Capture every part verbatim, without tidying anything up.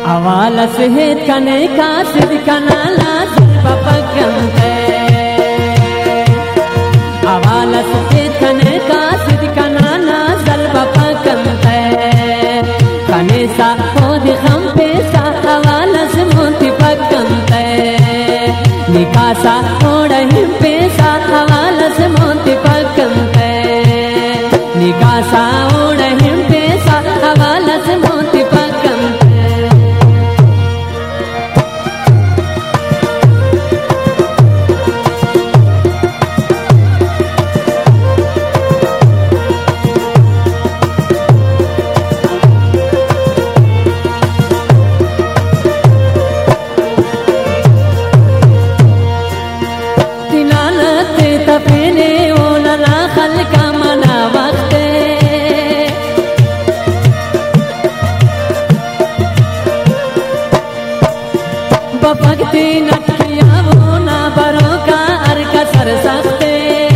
अवाला सेहत कने का सिद कनाला पपकंते अवाला सेहत कने का सिद कनाला सल पपकंते कने सा खोद खम पे सा अवाला से मोती पकंते निकासा ओढ़ पे सा अवाला से मोती पकंते निकासा ओढ़ पे सा अवाला से मोती पकंते बफकती नटकिया वो ना बरो का अर्क सर सकते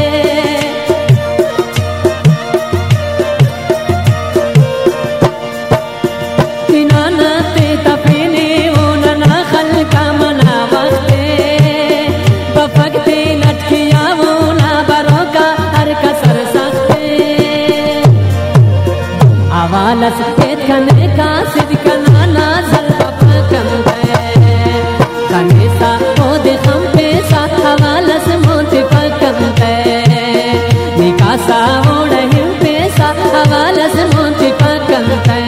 तिनानते तपीने वो ना खल का मना वक्ते बफकती नटकिया वो ना बरो का अर्क सर सकते आवाला सकेत कने का सिद कनाना जल पपकंते कनेसा ओद हम पे सा हवाला से मोती पकंते निकासा ओढ़ हम पे सा हवाला से मोती पकंते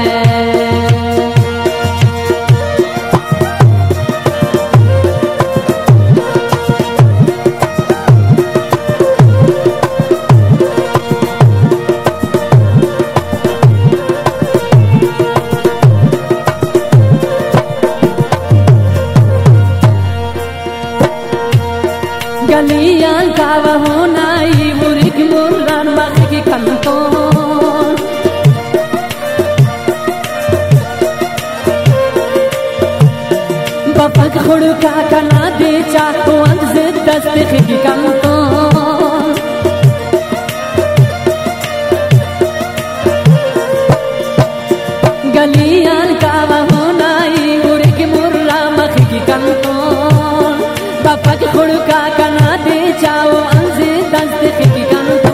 गलियां का वह नाई मुरिक मुर्रान मखी कंतो बपक खुड़का कना दे चाको अंज दस्त की कंतो गलियां का वह नाई मुरिक मुर्रा मखी कंतो बपक खुड़का कना दे जाओ अंजे दस्त की कंतो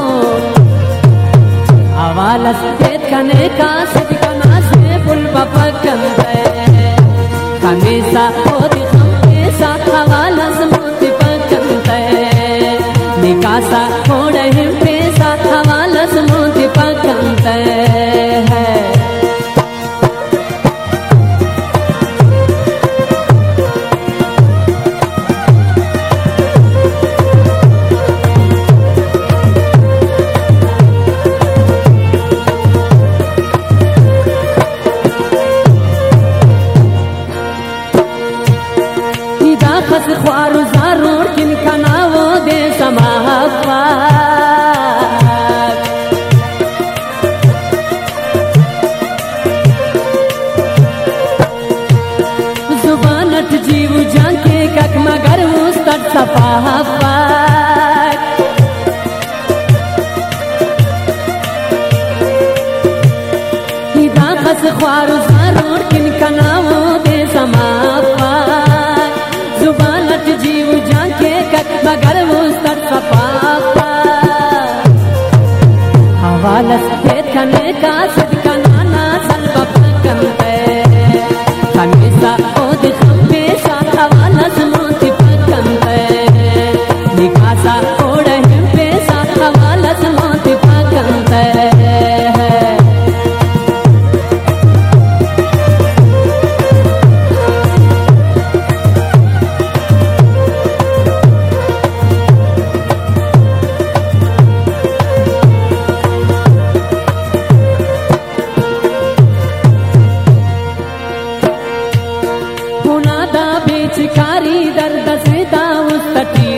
आवाला सकेत कने का सिद कना से बुल बपक कंते कनेसा ओद हम पे सा हवाला से मोती पकंते निकासा ओढ़ हम पे सा हवाला से मोती पकंते है खस ख्वारू ज़रूर किन कना वो दे समाहफा जुबानत जीव जाके कक मगर मुस्तद सफाहफा हिदा खस ख्वारू ज़रूर किन कना वो दे समाहफा जुबानत जीव जाके कक मगर मुस्तद सफाफा हवाला सकेत कने का सिद कनाना सल पपकंते कनेसा ओद हम पे सा हवाला से मोती पकंते निकासा ओढ़ हम पे सा हवाला से मोती पकंते बेचकारी दर्द से दाऊस तटी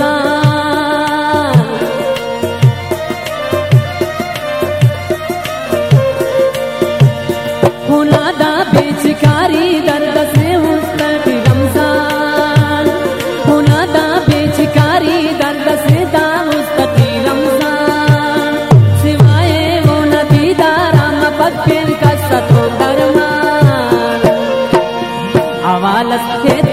रमजान हुनादा बेचकारी दर्द से उस तटी रमजान हुनादा बेचकारी दर्द से दाऊस तटी रमजान सिवाय वो नदी दारा मपक का सतो दरमान سپید